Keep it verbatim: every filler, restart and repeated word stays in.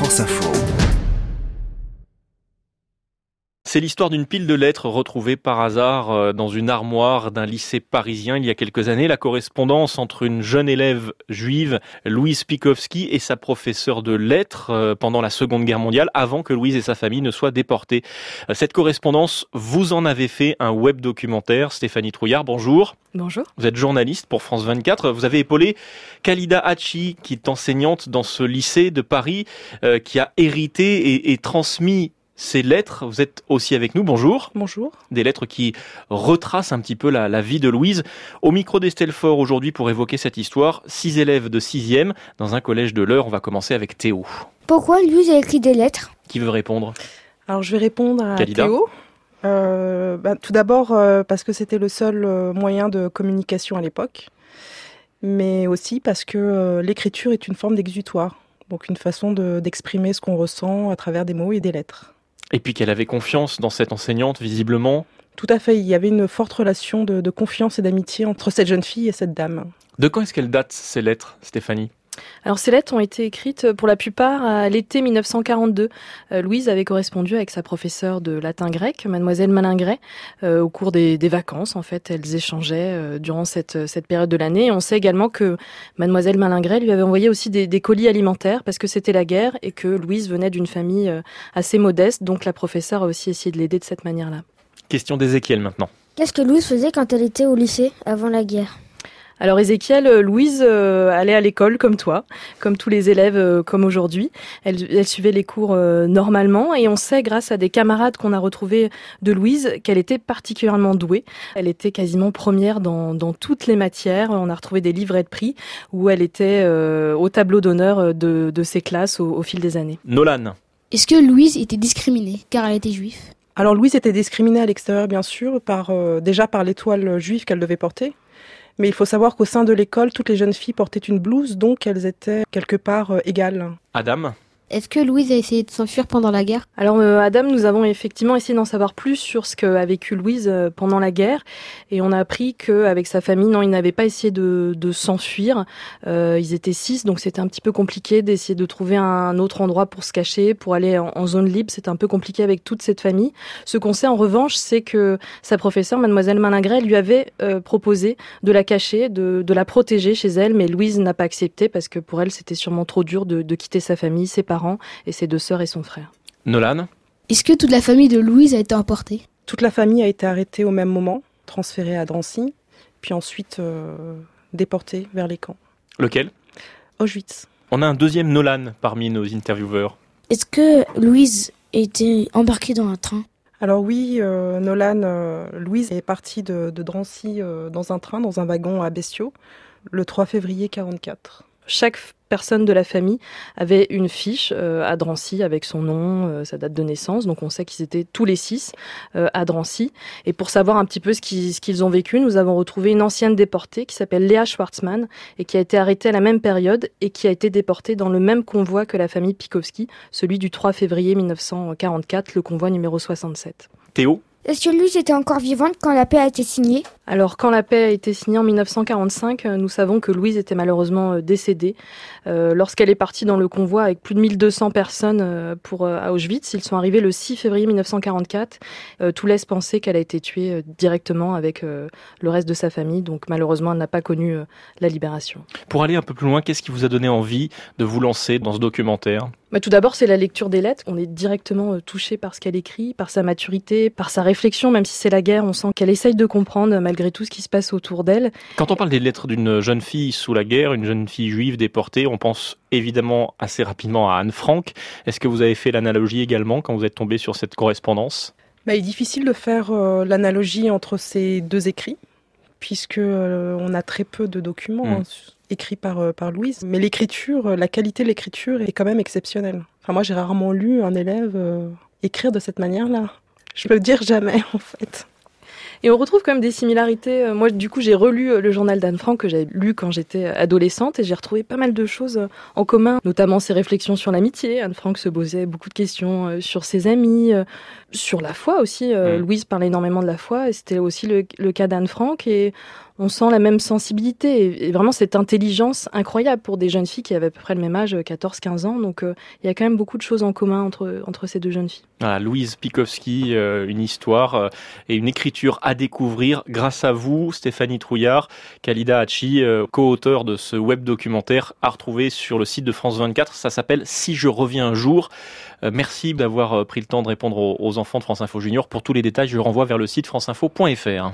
France Info. C'est l'histoire d'une pile de lettres retrouvée par hasard dans une armoire d'un lycée parisien il y a quelques années. La correspondance entre une jeune élève juive, Louise Pikowski, et sa professeure de lettres pendant la Seconde Guerre mondiale, avant que Louise et sa famille ne soient déportés. Cette correspondance, vous en avez fait un web documentaire. Stéphanie Trouillard, bonjour. Bonjour. Vous êtes journaliste pour France vingt-quatre. Vous avez épaulé Khalida Hachi, qui est enseignante dans ce lycée de Paris, euh, qui a hérité et, et transmis ces lettres. Vous êtes aussi avec nous, bonjour. Bonjour. Des lettres qui retracent un petit peu la, la vie de Louise. Au micro d'Estelle Faure aujourd'hui pour évoquer cette histoire, six élèves de sixième dans un collège de l'Eure. On va commencer avec Théo. Pourquoi Louise a écrit des lettres ? Qui veut répondre ? Alors je vais répondre à Khalida. Théo. Euh, bah, tout d'abord euh, parce que c'était le seul euh, moyen de communication à l'époque, mais aussi parce que euh, l'écriture est une forme d'exutoire, donc une façon de, d'exprimer ce qu'on ressent à travers des mots et des lettres. Et puis qu'elle avait confiance dans cette enseignante, visiblement. Tout à fait, il y avait une forte relation de, de confiance et d'amitié entre cette jeune fille et cette dame. De quand est-ce qu'elles datent, ces lettres, Stéphanie ? Alors ces lettres ont été écrites pour la plupart à l'été dix-neuf cent quarante-deux. Euh, Louise avait correspondu avec sa professeure de latin-grec, mademoiselle Malingret, euh, au cours des, des vacances. En fait, elles échangeaient euh, durant cette, cette période de l'année. Et on sait également que mademoiselle Malingret lui avait envoyé aussi des, des colis alimentaires parce que c'était la guerre et que Louise venait d'une famille euh, assez modeste. Donc la professeure a aussi essayé de l'aider de cette manière-là. Question d'Ézéchiel maintenant. Qu'est-ce que Louise faisait quand elle était au lycée avant la guerre ? Alors Ézéchiel, Louise euh, allait à l'école comme toi, comme tous les élèves euh, comme aujourd'hui. Elle, elle suivait les cours euh, normalement et on sait grâce à des camarades qu'on a retrouvés de Louise qu'elle était particulièrement douée. Elle était quasiment première dans, dans toutes les matières. On a retrouvé des livrets de prix où elle était euh, au tableau d'honneur de, de ses classes au, au fil des années. Nolan. Est-ce que Louise était discriminée car elle était juive ? Alors Louise était discriminée à l'extérieur bien sûr, par, euh, déjà par l'étoile juive qu'elle devait porter. Mais il faut savoir qu'au sein de l'école, toutes les jeunes filles portaient une blouse, donc elles étaient quelque part euh, égales. Adam. Est-ce que Louise a essayé de s'enfuir pendant la guerre ? Alors euh, Adam, nous avons effectivement essayé d'en savoir plus sur ce qu'a vécu Louise euh, pendant la guerre et on a appris qu'avec sa famille, non, ils n'avaient pas essayé de, de s'enfuir. Euh, ils étaient six, donc c'était un petit peu compliqué d'essayer de trouver un autre endroit pour se cacher, pour aller en, en zone libre. C'était un peu compliqué avec toute cette famille. Ce qu'on sait en revanche, c'est que sa professeure, mademoiselle Malingret, lui avait euh, proposé de la cacher, de, de la protéger chez elle, mais Louise n'a pas accepté parce que pour elle, c'était sûrement trop dur de, de quitter sa famille, ses parents et ses deux sœurs et son frère. Nolan. Est-ce que toute la famille de Louise a été emportée ? Toute la famille a été arrêtée au même moment, transférée à Drancy, puis ensuite euh, déportée vers les camps. Lequel ? Auschwitz. On a un deuxième Nolan parmi nos intervieweurs. Est-ce que Louise était embarquée dans un train ? Alors oui, euh, Nolan, euh, Louise est partie de, de Drancy euh, dans un train, dans un wagon à Bestiaux, le trois février quarante-quatre. Chaque personne de la famille avait une fiche euh, à Drancy avec son nom, euh, sa date de naissance. Donc on sait qu'ils étaient tous les six euh, à Drancy. Et pour savoir un petit peu ce qu'ils, ce qu'ils ont vécu, nous avons retrouvé une ancienne déportée qui s'appelle Léa Schwartzmann et qui a été arrêtée à la même période et qui a été déportée dans le même convoi que la famille Pikowski, celui du trois février dix-neuf cent quarante-quatre, le convoi numéro soixante-sept. Théo. Est-ce que Louise était encore vivante quand la paix a été signée ? Alors, quand la paix a été signée en dix-neuf cent quarante-cinq, nous savons que Louise était malheureusement décédée. Euh, lorsqu'elle est partie dans le convoi avec plus de mille deux cents personnes pour, à Auschwitz, ils sont arrivés le six février dix-neuf cent quarante-quatre. Euh, tout laisse penser qu'elle a été tuée directement avec euh, le reste de sa famille. Donc, malheureusement, elle n'a pas connu euh, la libération. Pour aller un peu plus loin, qu'est-ce qui vous a donné envie de vous lancer dans ce documentaire ? Bah, tout d'abord, c'est la lecture des lettres. On est directement euh, touché par ce qu'elle écrit, par sa maturité, par sa réflexion. Même si c'est la guerre, on sent qu'elle essaye de comprendre malgré tout ce qui se passe autour d'elle. Quand on parle des lettres d'une jeune fille sous la guerre, une jeune fille juive déportée, on pense évidemment assez rapidement à Anne Frank. Est-ce que vous avez fait l'analogie également quand vous êtes tombé sur cette correspondance ? Bah, il est difficile de faire euh, l'analogie entre ces deux écrits, puisque euh, on a très peu de documents mmh. hein, écrits par, euh, par Louise. Mais l'écriture, la qualité de l'écriture est quand même exceptionnelle. Enfin, moi, j'ai rarement lu un élève euh, écrire de cette manière-là. Je peux le dire jamais, en fait. Et on retrouve quand même des similarités. Moi, du coup, j'ai relu le journal d'Anne Frank que j'avais lu quand j'étais adolescente et j'ai retrouvé pas mal de choses en commun, notamment ses réflexions sur l'amitié. Anne Frank se posait beaucoup de questions sur ses amis, sur la foi aussi. Mmh. Louise parlait énormément de la foi et c'était aussi le, le cas d'Anne Frank. Et On sent la même sensibilité et vraiment cette intelligence incroyable pour des jeunes filles qui avaient à peu près le même âge, quatorze quinze ans. Donc euh, il y a quand même beaucoup de choses en commun entre, entre ces deux jeunes filles. Voilà, Louise Pikowski, euh, une histoire euh, et une écriture à découvrir grâce à vous, Stéphanie Trouillard, Khalida Hachi, euh, co-auteur de ce web documentaire à retrouver sur le site de France vingt-quatre. Ça s'appelle « Si je reviens un jour ». Euh, merci d'avoir pris le temps de répondre aux, aux enfants de France Info Junior. Pour tous les détails, je renvoie vers le site franceinfo point fr.